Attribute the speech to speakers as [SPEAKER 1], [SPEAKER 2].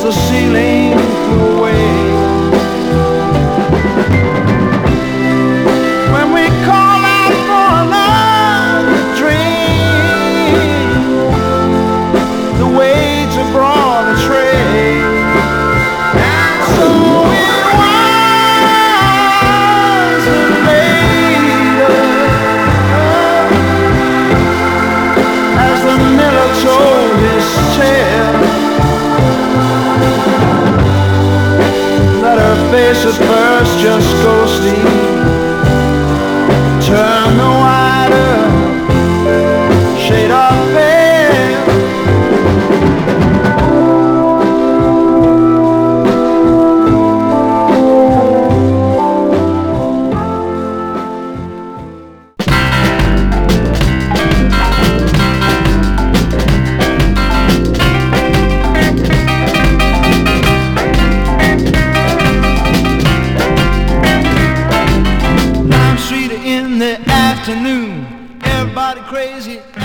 [SPEAKER 1] as the ceiling flew away. When we call out for another drink, the waits are brought a tray. And so it was that later, as the miller told his tale, that her face at first just ghostly turned the whiter shade of pale. Afternoon, everybody crazy.